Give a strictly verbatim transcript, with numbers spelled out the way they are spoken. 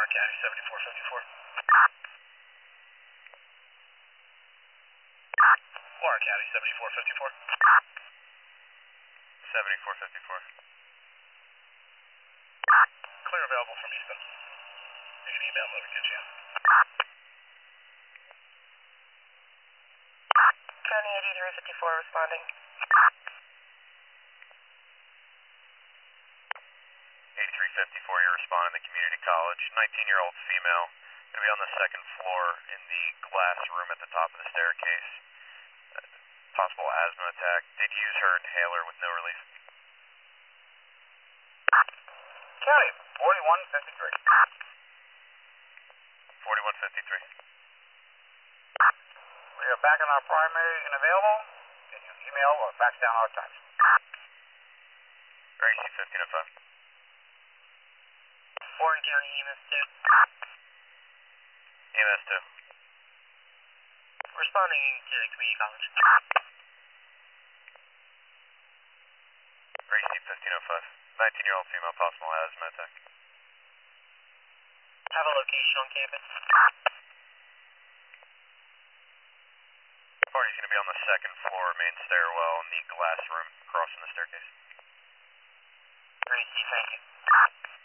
County seventy-four fifty-four. Warren County seventy-four fifty-four. seventy-four fifty-four. Clear available from Easton. You can email me, we get you in. County eighty-three fifty-four responding. eighty-three fifty-four, you're responding to Community College. nineteen-year-old female. Going to be on the second floor in the glass room at the top of the staircase. Uh, possible asthma attack. Did use her inhaler with no relief. County forty-one fifty-three. forty-one fifty-three. We are back on our primary and available. Can you email or fax down our times? R A C fifteen oh five. Warren County E M S two. E M S two. Responding to Community College. R A C fifteen oh five. nineteen-year-old female, possible asthma attack. Have a location on campus. Party's going to be on the second floor, main stairwell, in the glass room, crossing the staircase. R A C, thank you.